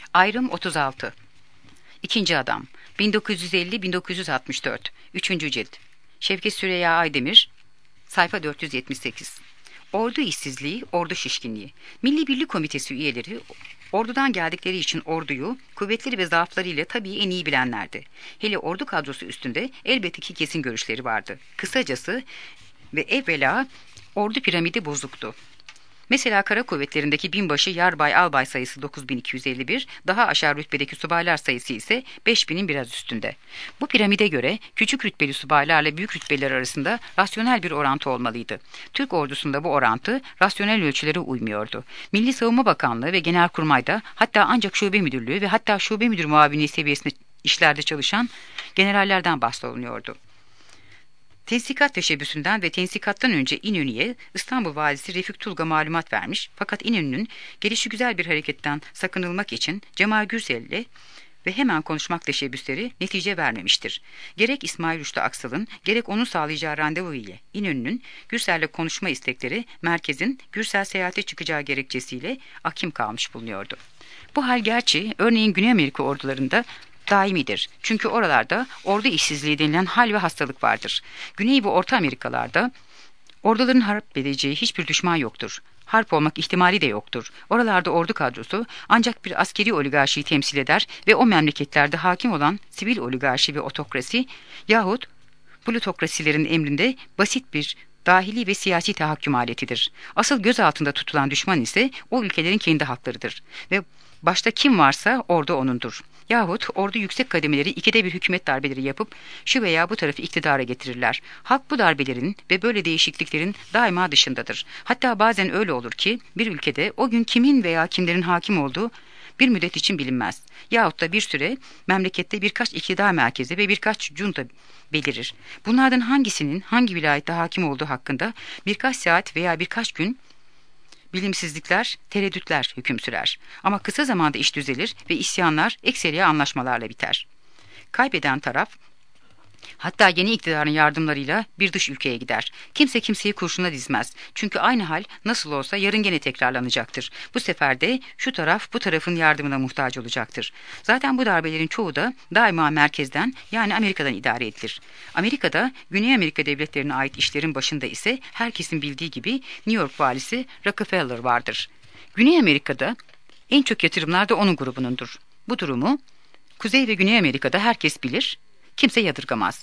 Ayrım 36. İkinci Adam 1950-1964 3. cilt Şevket Süreyya Aydemir sayfa 478. Ordu işsizliği, ordu şişkinliği. Milli Birlik Komitesi üyeleri ordudan geldikleri için orduyu, kuvvetleri ve zaafları ile tabii en iyi bilenlerdi. Hele ordu kadrosu üstünde elbette ki kesin görüşleri vardı. Kısacası ve evvela ordu piramidi bozuktu. Mesela kara kuvvetlerindeki binbaşı yarbay albay sayısı 9251, daha aşağı rütbedeki subaylar sayısı ise 5000'in biraz üstünde. Bu piramide göre küçük rütbeli subaylarla büyük rütbeliler arasında rasyonel bir orantı olmalıydı. Türk ordusunda bu orantı rasyonel ölçülere uymuyordu. Milli Savunma Bakanlığı ve Genelkurmay'da hatta ancak şube müdürlüğü ve hatta şube müdür muavinliği seviyesinde işlerde çalışan generallerden bahsolunuyordu. Tensikat teşebbüsünden ve tensikattan önce İnönü'ye İstanbul valisi Refik Tulga malumat vermiş, fakat İnönü'nün gelişigüzel bir hareketten sakınılmak için Cemal Gürsel'le ve hemen konuşmak teşebbüsleri netice vermemiştir. Gerek İsmail Rüştü Aksal'ın gerek onun sağlayacağı randevu ile İnönü'nün Gürsel'le konuşma istekleri merkezin Gürsel seyahate çıkacağı gerekçesiyle akim kalmış bulunuyordu. Bu hal gerçi örneğin Güney Amerika ordularında daimidir. Çünkü oralarda ordu işsizliği denilen hal ve hastalık vardır. Güney ve Orta Amerikalarda orduların harp edeceği hiçbir düşman yoktur. Harp olmak ihtimali de yoktur. Oralarda ordu kadrosu ancak bir askeri oligarşiyi temsil eder ve o memleketlerde hakim olan sivil oligarşi ve otokrasi yahut plutokrasilerin emrinde basit bir dahili ve siyasi tahakküm aletidir. Asıl göz altında tutulan düşman ise o ülkelerin kendi halklarıdır ve başta kim varsa ordu onundur. Yahut ordu yüksek kademeleri ikide bir hükümet darbeleri yapıp şu veya bu tarafı iktidara getirirler. Halk bu darbelerin ve böyle değişikliklerin daima dışındadır. Hatta bazen öyle olur ki bir ülkede o gün kimin veya kimlerin hakim olduğu bir müddet için bilinmez. Yahut da bir süre memlekette birkaç iktidar merkezi ve birkaç junta belirir. Bunlardan hangisinin hangi vilayette hakim olduğu hakkında birkaç saat veya birkaç gün bilimsizlikler, tereddütler hüküm sürer. Ama kısa zamanda iş düzelir ve isyanlar ekseriye anlaşmalarla biter. Kaybeden taraf, hatta yeni iktidarın yardımlarıyla bir dış ülkeye gider. Kimse kimseyi kurşuna dizmez. Çünkü aynı hal nasıl olsa yarın gene tekrarlanacaktır. Bu sefer de şu taraf bu tarafın yardımına muhtaç olacaktır. Zaten bu darbelerin çoğu da daima merkezden yani Amerika'dan idare edilir. Amerika'da Güney Amerika devletlerine ait işlerin başında ise herkesin bildiği gibi New York valisi Rockefeller vardır. Güney Amerika'da en çok yatırımlar da onun grubunundur. Bu durumu Kuzey ve Güney Amerika'da herkes bilir, kimse yadırgamaz.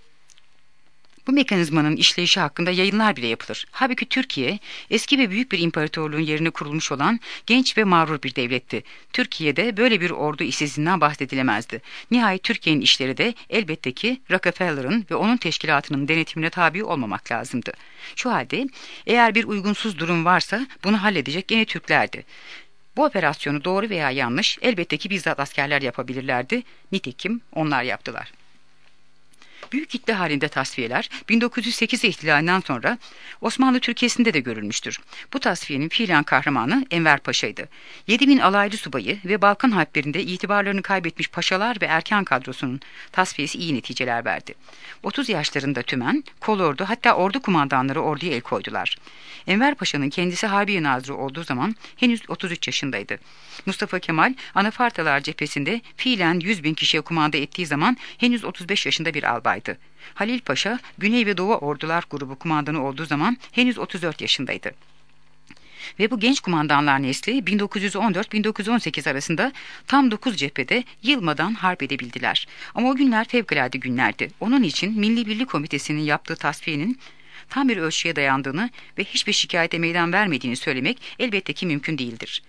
Bu mekanizmanın işleyişi hakkında yayınlar bile yapılır. Halbuki Türkiye, eski ve büyük bir imparatorluğun yerine kurulmuş olan genç ve mağrur bir devletti. Türkiye'de böyle bir ordu işsizliğinden bahsedilemezdi. Nihayet Türkiye'nin işleri de elbette ki Rockefeller'ın ve onun teşkilatının denetimine tabi olmamak lazımdı. Şu halde eğer bir uygunsuz durum varsa bunu halledecek gene Türklerdi. Bu operasyonu doğru veya yanlış elbette ki bizzat askerler yapabilirlerdi. Nitekim onlar yaptılar. Büyük kitle halinde tasfiyeler 1908 ihtilalinden sonra Osmanlı Türkiye'sinde de görülmüştür. Bu tasfiyenin fiilen kahramanı Enver Paşa'ydı. 7000 alaylı subayı ve Balkan harplerinde itibarlarını kaybetmiş paşalar ve erken kadrosunun tasfiyesi iyi neticeler verdi. 30 yaşlarında tümen, kolordu hatta ordu kumandanları orduya el koydular. Enver Paşa'nın kendisi Harbiye Nazırı olduğu zaman henüz 33 yaşındaydı. Mustafa Kemal Anafartalar cephesinde fiilen 100.000 kişiye kumanda ettiği zaman henüz 35 yaşında bir albaydı. Halil Paşa Güney ve Doğu Ordular Grubu kumandanı olduğu zaman henüz 34 yaşındaydı. Ve bu genç kumandanlar nesli 1914-1918 arasında tam 9 cephede yılmadan harp edebildiler. Ama o günler fevkalade günlerdi. Onun için Milli Birlik Komitesi'nin yaptığı tasfiyenin tam bir ölçüye dayandığını ve hiçbir şikayete meydan vermediğini söylemek elbette ki mümkün değildir.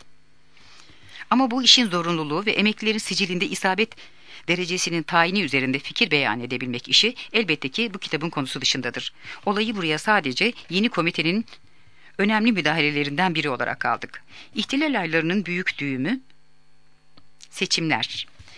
Ama bu işin zorunluluğu ve emeklilerin sicilinde isabet derecesinin tayini üzerinde fikir beyan edebilmek işi elbette ki bu kitabın konusu dışındadır. Olayı buraya sadece yeni komitenin önemli müdahalelerinden biri olarak aldık. İhtilal aylarının büyük düğümü seçimler.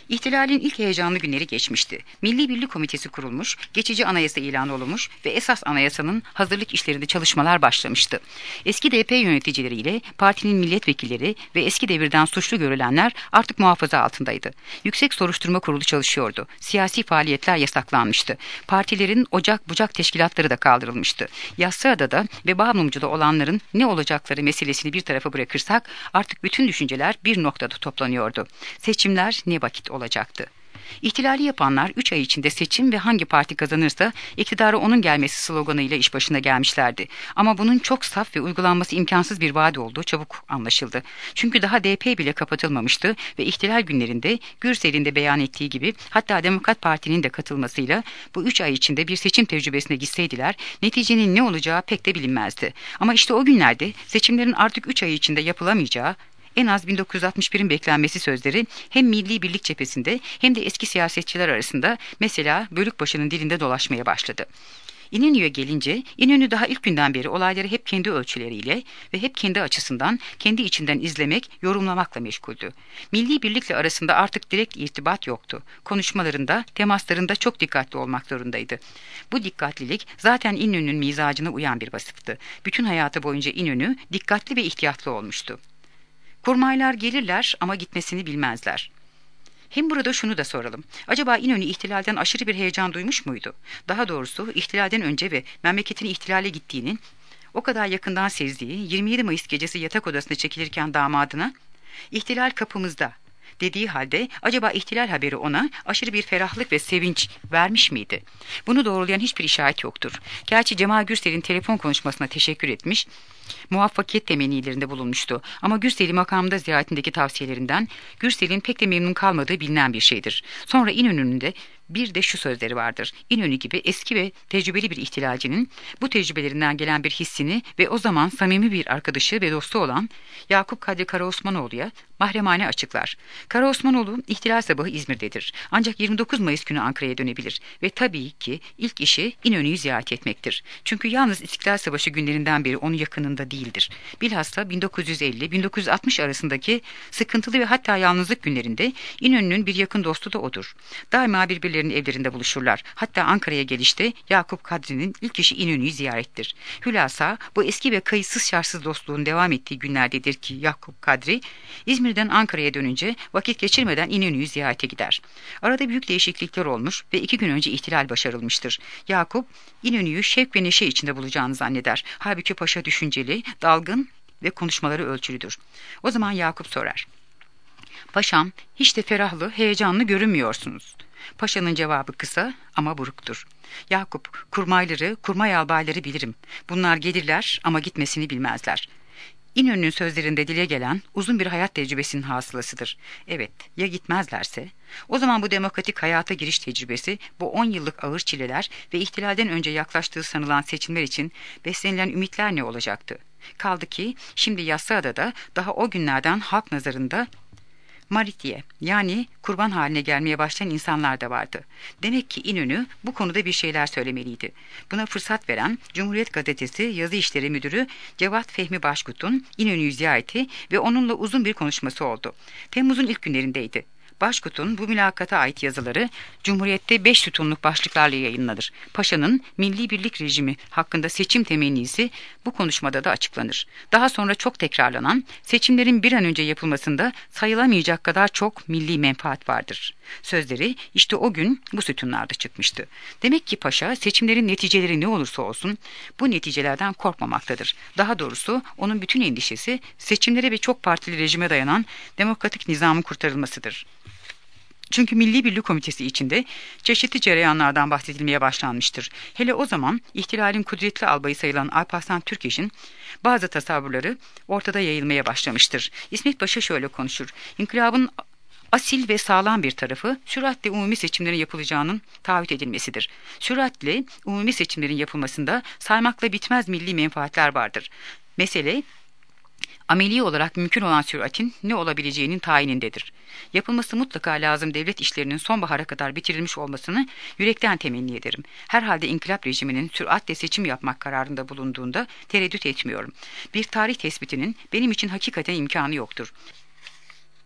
İhtilalin ilk heyecanlı günleri geçmişti. Milli Birlik Komitesi kurulmuş, geçici anayasa ilanı olunmuş ve esas anayasanın hazırlık işlerinde çalışmalar başlamıştı. Eski DP yöneticileriyle partinin milletvekilleri ve eski devirden suçlu görülenler artık muhafaza altındaydı. Yüksek Soruşturma Kurulu çalışıyordu. Siyasi faaliyetler yasaklanmıştı. Partilerin ocak bucak teşkilatları da kaldırılmıştı. Yassıada'da ve Bağımlımcı'da olanların ne olacakları meselesini bir tarafa bırakırsak artık bütün düşünceler bir noktada toplanıyordu. Seçimler ne vakit olacaktı? İhtilali yapanlar 3 ay içinde seçim ve hangi parti kazanırsa iktidara onun gelmesi sloganıyla iş başına gelmişlerdi. Ama bunun çok saf ve uygulanması imkansız bir vaat olduğu çabuk anlaşıldı. Çünkü daha DP bile kapatılmamıştı ve ihtilal günlerinde Gürsel'in de beyan ettiği gibi hatta Demokrat Parti'nin de katılmasıyla bu 3 ay içinde bir seçim tecrübesine gitseydiler neticenin ne olacağı pek de bilinmezdi. Ama işte o günlerde seçimlerin artık 3 ay içinde yapılamayacağı, en az 1961'in beklenmesi sözleri hem Milli Birlik cephesinde hem de eski siyasetçiler arasında mesela Bölükbaşı'nın dilinde dolaşmaya başladı. İnönü'ye gelince İnönü daha ilk günden beri olayları hep kendi ölçüleriyle ve hep kendi açısından, kendi içinden izlemek, yorumlamakla meşguldü. Milli Birlik'le arasında artık direkt irtibat yoktu. Konuşmalarında, temaslarında çok dikkatli olmak zorundaydı. Bu dikkatlilik zaten İnönü'nün mizacına uyan bir vasıftı. Bütün hayatı boyunca İnönü dikkatli ve ihtiyatlı olmuştu. Kurmaylar gelirler ama gitmesini bilmezler. Hem burada şunu da soralım. Acaba İnönü ihtilalden aşırı bir heyecan duymuş muydu? Daha doğrusu ihtilalden önce ve memleketin ihtilale gittiğinin o kadar yakından sezdiği 27 Mayıs gecesi yatak odasına çekilirken damadına "İhtilal kapımızda" dediği halde acaba ihtilal haberi ona aşırı bir ferahlık ve sevinç vermiş miydi? Bunu doğrulayan hiçbir işaret yoktur. Gerçi Cemal Gürsel'in telefon konuşmasına teşekkür etmiş, muvaffakiyet temennilerinde bulunmuştu. Ama Gürsel'i makamda ziyaretindeki tavsiyelerinden Gürsel'in pek de memnun kalmadığı bilinen bir şeydir. Sonra İnönü'nün de bir de şu sözleri vardır. İnönü gibi eski ve tecrübeli bir ihtilalcinin bu tecrübelerinden gelen bir hissini ve o zaman samimi bir arkadaşı ve dostu olan Yakup Kadri Karaosmanoğlu'ya mahremane açıklar. Karaosmanoğlu ihtilal sabahı İzmir'dedir. Ancak 29 Mayıs günü Ankara'ya dönebilir ve tabii ki ilk işi İnönü'yü ziyaret etmektir. Çünkü yalnız İstiklal Savaşı günlerinden beri onun yakınında değildir. Bilhassa 1950-1960 arasındaki sıkıntılı ve hatta yalnızlık günlerinde İnönü'nün bir yakın dostu da odur. Daima birbirlerinin evlerinde buluşurlar. Hatta Ankara'ya gelişte Yakup Kadri'nin ilk işi İnönü'yü ziyarettir. Hülasa bu eski ve kayıtsız şartsız dostluğun devam ettiği günlerdedir ki Yakup Kadri İzmir'den Ankara'ya dönünce vakit geçirmeden İnönü'yü ziyarete gider. Arada büyük değişiklikler olmuş ve 2 gün önce ihtilal başarılmıştır. Yakup İnönü'yü şevk ve neşe içinde bulacağını zanneder. Halbuki paşa düşünceli, dalgın ve konuşmaları ölçülüdür. O zaman Yakup sorar: "Paşam, hiç de ferahlı, heyecanlı görünmüyorsunuz." Paşanın cevabı kısa ama buruktur. "Yakup, kurmayları, kurmay albayları bilirim. Bunlar gelirler ama gitmesini bilmezler." İnönü'nün sözlerinde dile gelen uzun bir hayat tecrübesinin hasılasıdır. Evet, ya gitmezlerse? O zaman bu demokratik hayata giriş tecrübesi, bu 10 yıllık ağır çileler ve ihtilalden önce yaklaştığı sanılan seçimler için beslenilen ümitler ne olacaktı? Kaldı ki şimdi Yassıada'da daha o günlerden halk nazarında Maritiye, yani kurban haline gelmeye başlayan insanlar da vardı. Demek ki İnönü bu konuda bir şeyler söylemeliydi. Buna fırsat veren Cumhuriyet Gazetesi Yazı İşleri Müdürü Cevat Fehmi Başkut'un İnönü'yü ziyareti ve onunla uzun bir konuşması oldu. Temmuz'un ilk günlerindeydi. Başkut'un bu mülakata ait yazıları Cumhuriyet'te 5 sütunluk başlıklarla yayınlanır. Paşa'nın milli birlik rejimi hakkında seçim temennisi bu konuşmada da açıklanır. Daha sonra çok tekrarlanan seçimlerin bir an önce yapılmasında sayılamayacak kadar çok milli menfaat vardır sözleri işte o gün bu sütunlarda çıkmıştı. Demek ki Paşa seçimlerin neticeleri ne olursa olsun bu neticelerden korkmamaktadır. Daha doğrusu onun bütün endişesi seçimlere ve çok partili rejime dayanan demokratik nizamın kurtarılmasıdır. Çünkü Milli Birlik Komitesi içinde çeşitli cereyanlardan bahsedilmeye başlanmıştır. Hele o zaman ihtilalin kudretli albayı sayılan Alparslan Türkeş'in bazı tasavvurları ortada yayılmaya başlamıştır. İsmet Paşa şöyle konuşur: "İnkılabın asil ve sağlam bir tarafı süratle umumi seçimlerin yapılacağının taahhüt edilmesidir. Süratle umumi seçimlerin yapılmasında saymakla bitmez milli menfaatler vardır. Mesele ameli olarak mümkün olan süratin ne olabileceğinin tayinindedir. Yapılması mutlaka lazım devlet işlerinin sonbahara kadar bitirilmiş olmasını yürekten temenni ederim. Herhalde inkılap rejiminin süratle seçim yapmak kararında bulunduğunda tereddüt etmiyorum. Bir tarih tespitinin benim için hakikaten imkanı yoktur.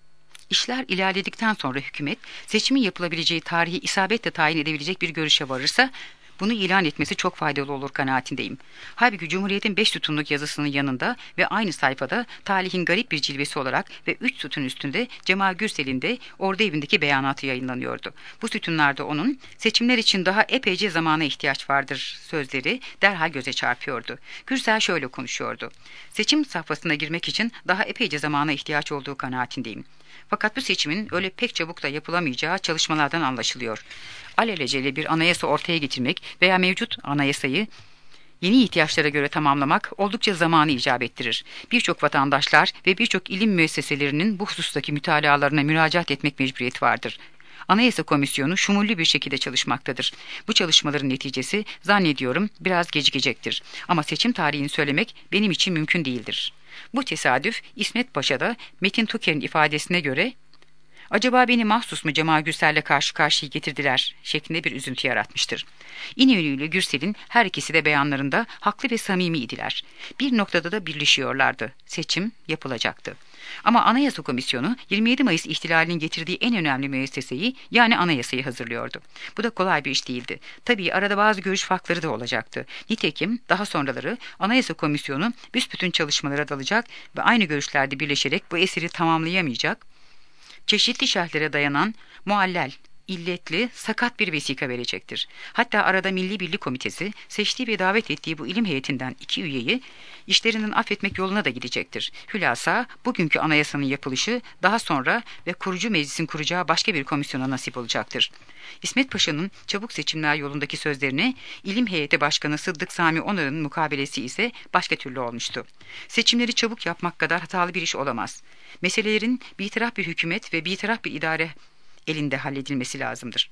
İşler ilerledikten sonra hükümet seçimin yapılabileceği tarihi isabetle tayin edebilecek bir görüşe varırsa bunu ilan etmesi çok faydalı olur kanaatindeyim. Halbuki Cumhuriyet'in 5 sütunluk yazısının yanında ve aynı sayfada talihin garip bir cilvesi olarak ve 3 sütun üstünde Cemal Gürsel'in de Ordu Evi'ndeki beyanatı yayınlanıyordu. Bu sütunlarda onun seçimler için daha epeyce zamana ihtiyaç vardır sözleri derhal göze çarpıyordu. Gürsel şöyle konuşuyordu. Seçim safhasına girmek için daha epeyce zamana ihtiyaç olduğu kanaatindeyim. Fakat bu seçimin öyle pek çabuk da yapılamayacağı çalışmalardan anlaşılıyor. Alelacele bir anayasa ortaya getirmek veya mevcut anayasayı yeni ihtiyaçlara göre tamamlamak oldukça zamanı icap ettirir. Birçok vatandaşlar ve birçok ilim müesseselerinin bu husustaki mütalalarına müracaat etmek mecburiyeti vardır. Anayasa Komisyonu şumullü bir şekilde çalışmaktadır. Bu çalışmaların neticesi zannediyorum biraz gecikecektir. Ama seçim tarihini söylemek benim için mümkün değildir. Bu tesadüf İsmet Paşa'da Metin Toker'in ifadesine göre "Acaba beni mahsus mu Cemal Gürsel'le karşı karşıya getirdiler?" şeklinde bir üzüntü yaratmıştır. İnönü ile Gürsel'in her ikisi de beyanlarında haklı ve samimiydiler. Bir noktada da birleşiyorlardı. Seçim yapılacaktı. Ama Anayasa Komisyonu 27 Mayıs ihtilalinin getirdiği en önemli müesseseyi yani anayasayı hazırlıyordu. Bu da kolay bir iş değildi. Tabii arada bazı görüş farkları da olacaktı. Nitekim daha sonraları Anayasa Komisyonu büsbütün çalışmalara dalacak ve aynı görüşlerde birleşerek bu eseri tamamlayamayacak, çeşitli şerhlere dayanan muallel, illetli, sakat bir vesika verecektir. Hatta arada Milli Birlik Komitesi seçtiği ve davet ettiği bu ilim heyetinden 2 üyeyi işlerinden affetmek yoluna da gidecektir. Hülasa bugünkü anayasanın yapılışı daha sonra ve kurucu meclisin kuracağı başka bir komisyona nasip olacaktır. İsmet Paşa'nın çabuk seçimler yolundaki sözlerine İlim Heyeti Başkanı Sıddık Sami Onar'ın mukabelesi ise başka türlü olmuştu. Seçimleri çabuk yapmak kadar hatalı bir iş olamaz. Meselelerin bitaraf bir hükümet ve bitaraf bir idare elinde halledilmesi lazımdır.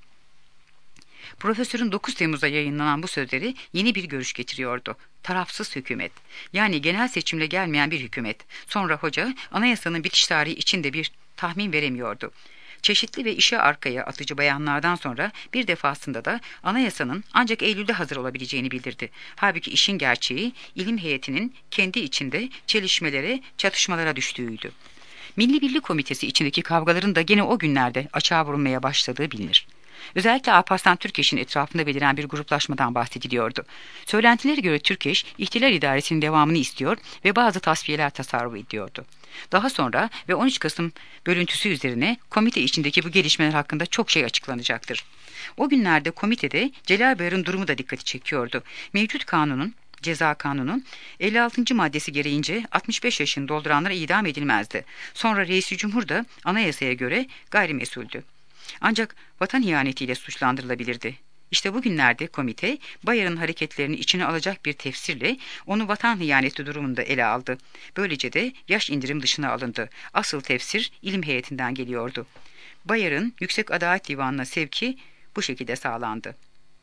Profesörün 9 Temmuz'da yayınlanan bu sözleri yeni bir görüş getiriyordu. Tarafsız hükümet, yani genel seçimle gelmeyen bir hükümet. Sonra hoca anayasanın bitiş tarihi için de bir tahmin veremiyordu. Çeşitli ve işe arkaya atıcı beyanlardan sonra bir defasında da anayasanın ancak Eylül'de hazır olabileceğini bildirdi. Halbuki işin gerçeği ilim heyetinin kendi içinde çelişmelere, çatışmalara düştüğüydü. Milli Birlik Komitesi içindeki kavgaların da gene o günlerde açığa vurulmaya başladığı bilinir. Özellikle Alparslan Türkeş'in etrafında beliren bir gruplaşmadan bahsediliyordu. Söylentilere göre Türkeş, İhtilal İdaresi'nin devamını istiyor ve bazı tasfiyeler tasarruf ediyordu. Daha sonra ve 13 Kasım bölüntüsü üzerine komite içindeki bu gelişmeler hakkında çok şey açıklanacaktır. O günlerde komitede Celal Bayar'ın durumu da dikkati çekiyordu. Mevcut kanunun Ceza Kanunu 56. maddesi gereğince 65 yaşını dolduranlar idam edilmezdi. Sonra Reis-i Cumhur da anayasaya göre gayrimesuldü. Ancak vatan ihanetiyle suçlandırılabilirdi. İşte bugünlerde komite Bayar'ın hareketlerini içine alacak bir tefsirle onu vatan ihaneti durumunda ele aldı. Böylece de yaş indirim dışına alındı. Asıl tefsir ilim heyetinden geliyordu. Bayar'ın Yüksek Adalet Divanı'na sevki bu şekilde sağlandı.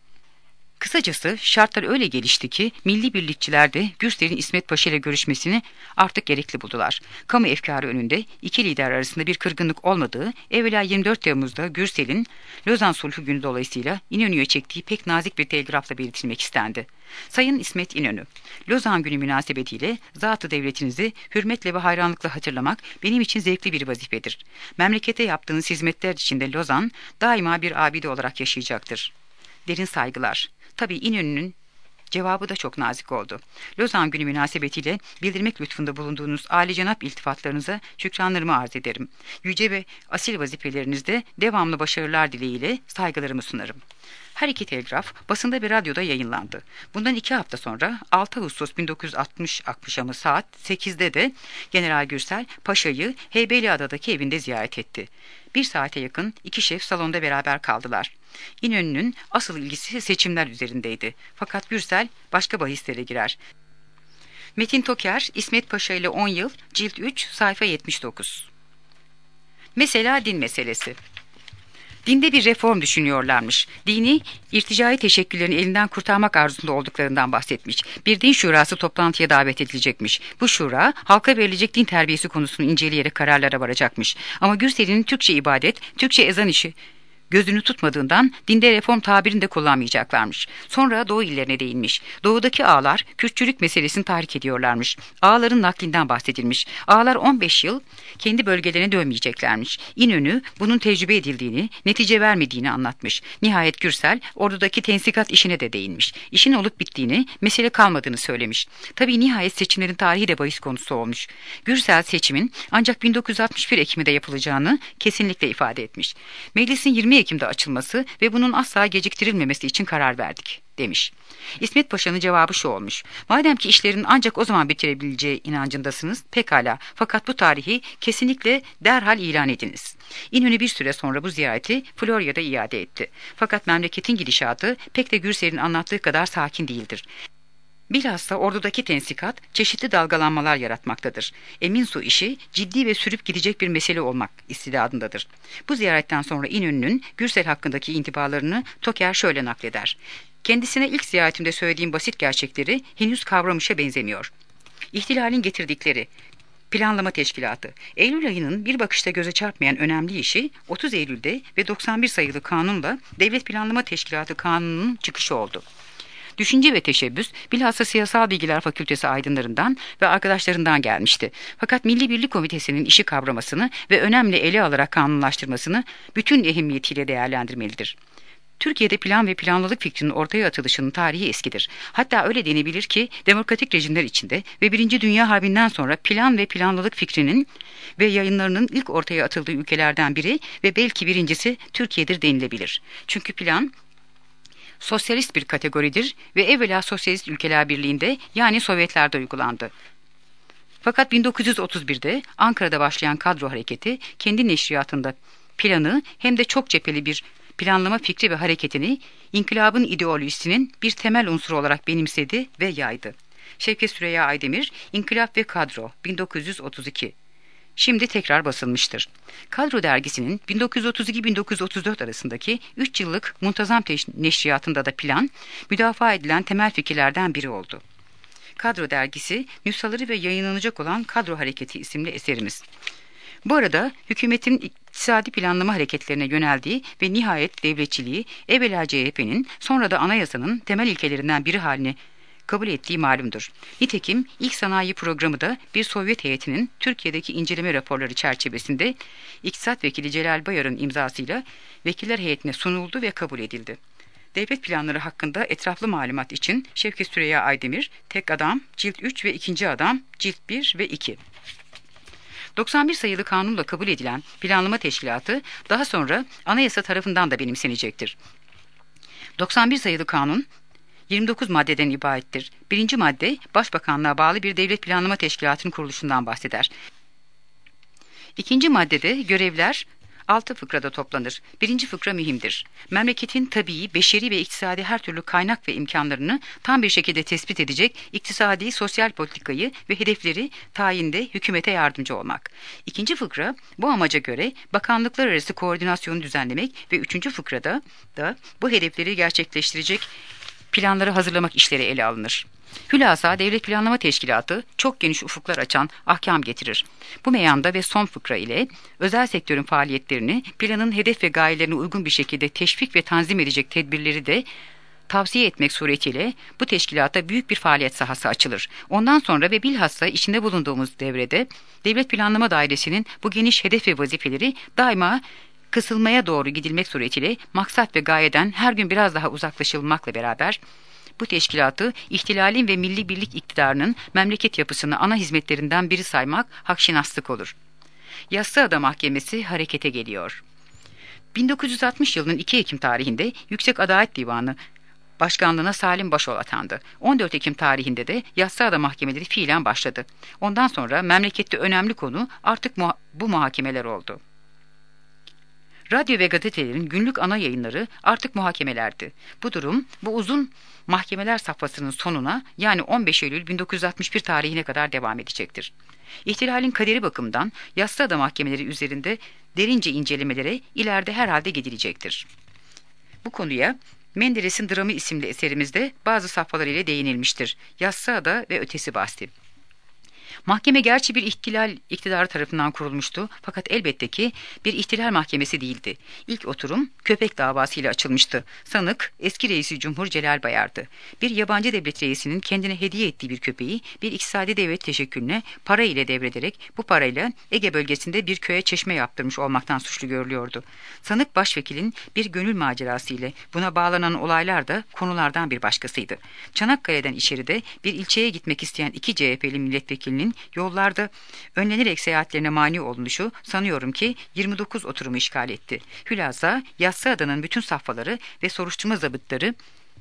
Kısacası şartlar öyle gelişti ki milli birlikçiler de Gürsel'in İsmet Paşa ile görüşmesini artık gerekli buldular. Kamu efkarı önünde iki lider arasında bir kırgınlık olmadığı, evvela 24 Temmuz'da Gürsel'in Lozan Sulhu günü dolayısıyla İnönü'ye çektiği pek nazik bir telgrafla belirtilmek istendi. Sayın İsmet İnönü, Lozan günü münasebetiyle zat-ı devletinizi hürmetle ve hayranlıkla hatırlamak benim için zevkli bir vazifedir. Memlekete yaptığınız hizmetler içinde Lozan daima bir abide olarak yaşayacaktır. Derin saygılar. Tabii İnönü'nün cevabı da çok nazik oldu. Lozan günü münasebetiyle bildirmek lütfunda bulunduğunuz âlicenap iltifatlarınıza şükranlarımı arz ederim. Yüce ve asil vazifelerinizde devamlı başarılar dileğiyle saygılarımı sunarım. Her iki telgraf basında ve radyoda yayınlandı. Bundan 2 hafta sonra 6 Ağustos 1960 akşamı saat 8'de de General Gürsel Paşa'yı Heybeliada'daki evinde ziyaret etti. 1 saate yakın iki şef salonda beraber kaldılar. İnönü'nün asıl ilgisi seçimler üzerindeydi. Fakat Gürsel başka bahislere girer. Metin Toker, İsmet Paşa ile 10 yıl, cilt 3, sayfa 79. Mesela din meselesi. Dinde bir reform düşünüyorlarmış. Dini, irticai teşekküllerini elinden kurtarmak arzusunda olduklarından bahsetmiş. Bir din şurası toplantıya davet edilecekmiş. Bu şura, halka verilecek din terbiyesi konusunu inceleyerek kararlara varacakmış. Ama Gürsel'in Türkçe ibadet, Türkçe ezan işi gözünü tutmadığından dinde reform tabirini de kullanmayacaklarmış. Sonra Doğu illerine değinmiş. Doğudaki ağalar Kürtçülük meselesini tahrik ediyorlarmış. Ağaların naklinden bahsedilmiş. Ağalar 15 yıl kendi bölgelerine dönmeyeceklermiş. İnönü bunun tecrübe edildiğini, netice vermediğini anlatmış. Nihayet Gürsel ordudaki tensikat işine de değinmiş. İşin olup bittiğini, mesele kalmadığını söylemiş. Tabii nihayet seçimlerin tarihi de bahis konusu olmuş. Gürsel seçimin ancak 1961 Ekim'de yapılacağını kesinlikle ifade etmiş. Meclisin 20 Ekim'de açılması ve bunun asla geciktirilmemesi için karar verdik demiş. İsmet Paşa'nın cevabı şu olmuş: madem ki işlerin ancak o zaman bitirebileceği inancındasınız, pekala, fakat bu tarihi kesinlikle derhal ilan ediniz. İnönü bir süre sonra bu ziyareti Florya'da iade etti. Fakat memleketin gidişatı pek de Gürsel'in anlattığı kadar sakin değildir. Bilhassa ordudaki tensikat çeşitli dalgalanmalar yaratmaktadır. Emin Su işi ciddi ve sürüp gidecek bir mesele olmak istidadındadır. Bu ziyaretten sonra İnönü'nün Gürsel hakkındaki intibalarını Toker şöyle nakleder: kendisine ilk ziyaretimde söylediğim basit gerçekleri henüz kavramışa benzemiyor. İhtilalin getirdikleri planlama teşkilatı. Eylül ayının bir bakışta göze çarpmayan önemli işi 30 Eylül'de ve 91 sayılı kanunla Devlet Planlama Teşkilatı Kanunu'nun çıkışı oldu. Düşünce ve teşebbüs bilhassa Siyasal Bilgiler Fakültesi aydınlarından ve arkadaşlarından gelmişti. Fakat Milli Birlik Komitesi'nin işi kavramasını ve önemli ele alarak kanunlaştırmasını bütün ehemmiyetiyle değerlendirmelidir. Türkiye'de plan ve planlılık fikrinin ortaya atılışının tarihi eskidir. Hatta öyle denebilir ki demokratik rejimler içinde ve Birinci Dünya Harbi'nden sonra plan ve planlılık fikrinin ve yayınlarının ilk ortaya atıldığı ülkelerden biri ve belki birincisi Türkiye'dir denilebilir. Çünkü plan sosyalist bir kategoridir ve evvela Sosyalist Ülkeler Birliği'nde, yani Sovyetler'de uygulandı. Fakat 1931'de Ankara'da başlayan kadro hareketi kendi neşriyatında planı hem de çok cepheli bir planlama fikri ve hareketini inkılabın ideolojisinin bir temel unsuru olarak benimsedi ve yaydı. Şevket Süreyya Aydemir, İnkılap ve Kadro, 1932. Şimdi tekrar basılmıştır. Kadro dergisinin 1932-1934 arasındaki 3 yıllık muntazam neşriyatında da plan, müdafaa edilen temel fikirlerden biri oldu. Kadro dergisi, nüshaları ve yayınlanacak olan Kadro Hareketi isimli eserimiz. Bu arada hükümetin iktisadi planlama hareketlerine yöneldiği ve nihayet devletçiliği evvela CHP'nin sonra da anayasanın temel ilkelerinden biri haline kabul ettiği malumdur. Nitekim ilk sanayi programı da bir Sovyet heyetinin Türkiye'deki inceleme raporları çerçevesinde İktisat Vekili Celal Bayar'ın imzasıyla vekiller heyetine sunuldu ve kabul edildi. Devlet planları hakkında etraflı malumat için Şevket Süreyya Aydemir, Tek Adam, Cilt 3 ve 2. Adam, Cilt 1 ve 2. 91 sayılı kanunla kabul edilen planlama teşkilatı daha sonra anayasa tarafından da benimsenecektir. 91 sayılı kanun 29 maddeden ibarettir. Birinci madde, Başbakanlığa bağlı bir devlet planlama teşkilatının kuruluşundan bahseder. İkinci maddede görevler 6 fıkrada toplanır. Birinci fıkra mühimdir. Memleketin tabii, beşeri ve iktisadi her türlü kaynak ve imkanlarını tam bir şekilde tespit edecek iktisadi, sosyal politikayı ve hedefleri tayinde hükümete yardımcı olmak. İkinci fıkra, bu amaca göre bakanlıklar arası koordinasyonu düzenlemek ve üçüncü fıkrada da bu hedefleri gerçekleştirecek planları hazırlamak işleri ele alınır. Hülasa Devlet Planlama Teşkilatı çok geniş ufuklar açan ahkam getirir. Bu meyanda ve son fıkra ile özel sektörün faaliyetlerini, planın hedef ve gayelerine uygun bir şekilde teşvik ve tanzim edecek tedbirleri de tavsiye etmek suretiyle bu teşkilata büyük bir faaliyet sahası açılır. Ondan sonra ve bilhassa içinde bulunduğumuz devrede Devlet Planlama Dairesi'nin bu geniş hedef ve vazifeleri daima kısılmaya doğru gidilmek suretiyle maksat ve gayeden her gün biraz daha uzaklaşılmakla beraber bu teşkilatı ihtilalin ve milli birlik iktidarının memleket yapısını ana hizmetlerinden biri saymak hakşinaslık olur. Yassıada Mahkemesi harekete geliyor. 1960 yılının 2 Ekim tarihinde Yüksek Adalet Divanı Başkanlığına Salim Başol atandı. 14 Ekim tarihinde de Yassıada mahkemeleri fiilen başladı. Ondan sonra memlekette önemli konu artık bu muhakemeler oldu. Radyo ve gazetelerin günlük ana yayınları artık muhakemelerdi. Bu durum bu uzun mahkemeler safhasının sonuna, yani 15 Eylül 1961 tarihine kadar devam edecektir. İhtilalin kaderi bakımından Yassıada mahkemeleri üzerinde derince incelemelere ileride herhalde gidilecektir. Bu konuya Menderes'in Dramı isimli eserimizde bazı safhalar ile değinilmiştir. Yassıada ve ötesi bahsi. Mahkeme gerçi bir ihtilal iktidarı tarafından kurulmuştu fakat elbette ki bir ihtilal mahkemesi değildi. İlk oturum köpek davasıyla açılmıştı. Sanık eski reisi Cumhur Celal Bayar'dı. Bir yabancı devlet reisinin kendine hediye ettiği bir köpeği bir iktisadi devlet teşekkülüne para ile devrederek bu parayla Ege bölgesinde bir köye çeşme yaptırmış olmaktan suçlu görülüyordu. Sanık başvekilin bir gönül macerası ile buna bağlanan olaylar da konulardan bir başkasıydı. Çanakkale'den içeride bir ilçeye gitmek isteyen iki CHP'li milletvekilinin yollarda önlenerek seyahatlerine mani olunuşu sanıyorum ki 29 oturumu işgal etti. Hülasa Yassıada'nın bütün safhaları ve soruşturma zabıtları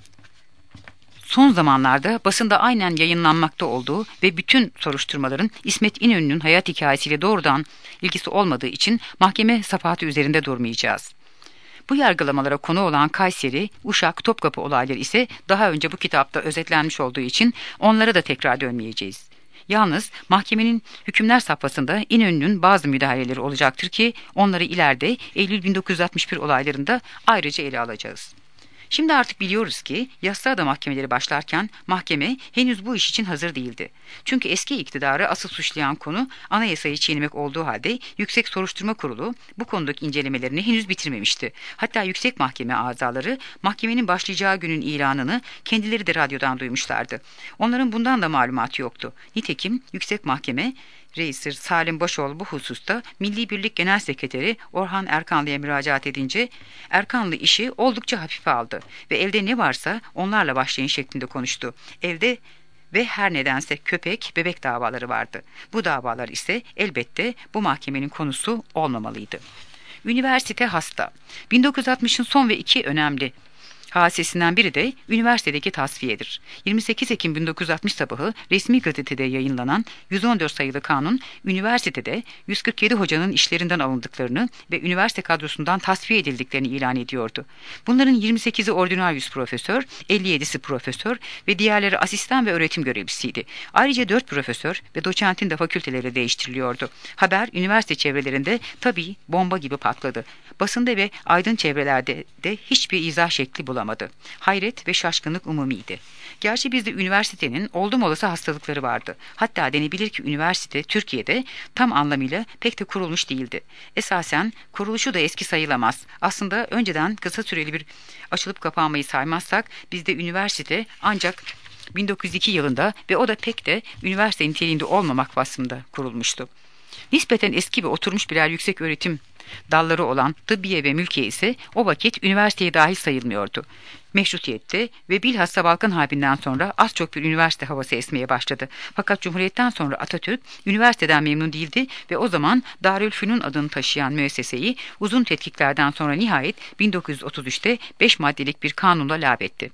son zamanlarda basında aynen yayınlanmakta olduğu ve bütün soruşturmaların İsmet İnönü'nün hayat hikayesiyle doğrudan ilgisi olmadığı için mahkeme safahatı üzerinde durmayacağız. Bu yargılamalara konu olan Kayseri, Uşak, Topkapı olayları ise daha önce bu kitapta özetlenmiş olduğu için onlara da tekrar dönmeyeceğiz. Yalnız mahkemenin hükümler safhasında İnönü'nün bazı müdahaleleri olacaktır ki onları ileride Eylül 1961 olaylarında ayrıca ele alacağız. Şimdi artık biliyoruz ki Yassıada mahkemeleri başlarken mahkeme henüz bu iş için hazır değildi. Çünkü eski iktidarı asıl suçlayan konu anayasayı çiğnemek olduğu halde Yüksek Soruşturma Kurulu bu konudaki incelemelerini henüz bitirmemişti. Hatta yüksek mahkeme azaları mahkemenin başlayacağı günün ilanını kendileri de radyodan duymuşlardı. Onların bundan da malumatı yoktu. Nitekim yüksek mahkeme Reisi Salim Başoğlu bu hususta Milli Birlik Genel Sekreteri Orhan Erkanlı'ya müracaat edince Erkanlı işi oldukça hafife aldı ve elde ne varsa onlarla başlayın şeklinde konuştu. Elde ve her nedense köpek, bebek davaları vardı. Bu davalar ise elbette bu mahkemenin konusu olmamalıydı. Üniversite hasta. 1960'ın son ve iki önemli hadisesinden biri de üniversitedeki tasfiyedir. 28 Ekim 1960 sabahı resmi gazetede yayınlanan 114 sayılı kanun, üniversitede 147 hocanın işlerinden alındıklarını ve üniversite kadrosundan tasfiye edildiklerini ilan ediyordu. Bunların 28'i ordinarius profesör, 57'si profesör ve diğerleri asistan ve öğretim görevlisiydi. Ayrıca 4 profesör ve doçentin de fakülteleri değiştiriliyordu. Haber üniversite çevrelerinde tabii bomba gibi patladı. Basında ve aydın çevrelerde de hiçbir izah şekli bulamadı. Hayret ve şaşkınlık umumiydi. Gerçi bizde üniversitenin oldum olası hastalıkları vardı. Hatta denebilir ki üniversite Türkiye'de tam anlamıyla pek de kurulmuş değildi. Esasen kuruluşu da eski sayılamaz. Aslında önceden kısa süreli bir açılıp kapanmayı saymazsak bizde üniversite ancak 1902 yılında ve o da pek de üniversite niteliğinde olmamak vasfında kurulmuştu. Nispeten eski ve oturmuş birer yüksek öğretim dalları olan tıbbiye ve mülkiye ise o vakit üniversiteye dahil sayılmıyordu. Meşrutiyette ve bilhassa Balkan Harbi'nden sonra az çok bir üniversite havası esmeye başladı. Fakat Cumhuriyet'ten sonra Atatürk üniversiteden memnun değildi ve o zaman Darülfünun adını taşıyan müesseseyi uzun tetkiklerden sonra nihayet 1933'te 5 maddelik bir kanunla lağvetti.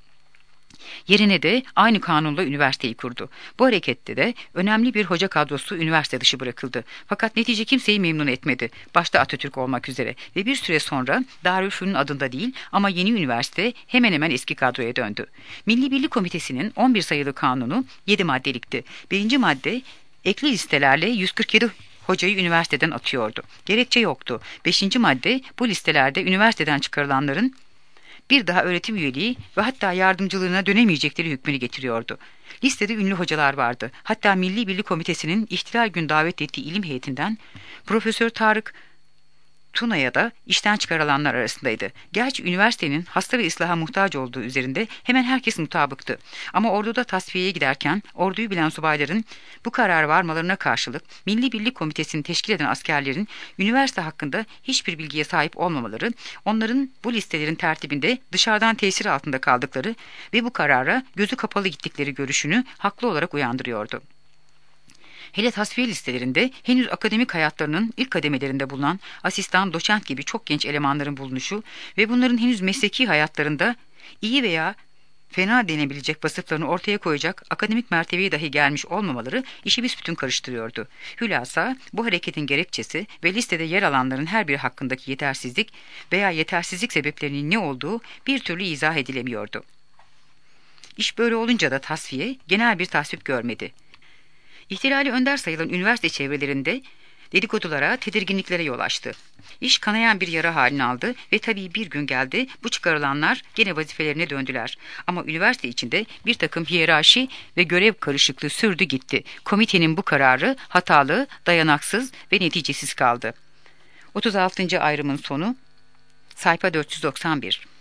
Yerine de aynı kanunla üniversiteyi kurdu. Bu harekette de önemli bir hoca kadrosu üniversite dışı bırakıldı. Fakat netice kimseyi memnun etmedi. Başta Atatürk olmak üzere ve bir süre sonra Darülfünun adında değil ama yeni üniversite hemen hemen eski kadroya döndü. Milli Birlik Komitesi'nin 11 sayılı kanunu 7 maddelikti. Birinci madde ekli listelerle 147 hocayı üniversiteden atıyordu. Gerekçe yoktu. 5. madde bu listelerde üniversiteden çıkarılanların bir daha öğretim üyeliği ve hatta yardımcılığına dönemeyecekleri hükmünü getiriyordu. Listede ünlü hocalar vardı. Hatta Milli Birlik Komitesi'nin ihtilal gün davet ettiği ilim heyetinden Profesör Tarık Tuna'ya da işten çıkarılanlar arasındaydı. Gerçi üniversitenin hasta ve ıslaha muhtaç olduğu üzerinde hemen herkes mutabıktı. Ama orduda tasfiyeye giderken orduyu bilen subayların bu karara varmalarına karşılık Milli Birlik Komitesi'ni teşkil eden askerlerin üniversite hakkında hiçbir bilgiye sahip olmamaları, onların bu listelerin tertibinde dışarıdan tesir altında kaldıkları ve bu karara gözü kapalı gittikleri görüşünü haklı olarak uyandırıyordu. Hele tasfiye listelerinde henüz akademik hayatlarının ilk kademelerinde bulunan asistan, doçent gibi çok genç elemanların bulunuşu ve bunların henüz mesleki hayatlarında iyi veya fena denebilecek vasıflarını ortaya koyacak akademik mertebeye dahi gelmiş olmamaları işi büsbütün karıştırıyordu. Hülasa bu hareketin gerekçesi ve listede yer alanların her biri hakkındaki yetersizlik veya yetersizlik sebeplerinin ne olduğu bir türlü izah edilemiyordu. İş böyle olunca da tasfiye genel bir tasvip görmedi. İhtilali önder sayılan üniversite çevrelerinde Dedikodulara, tedirginliklere yol açtı. İş kanayan bir yara halini aldı ve tabii bir gün geldi, bu çıkarılanlar gene vazifelerine döndüler. Ama üniversite içinde bir takım hiyerarşi ve görev karışıklığı sürdü gitti. Komitenin bu kararı hatalı, dayanaksız ve neticesiz kaldı. 36. ayrımın sonu, sayfa 491.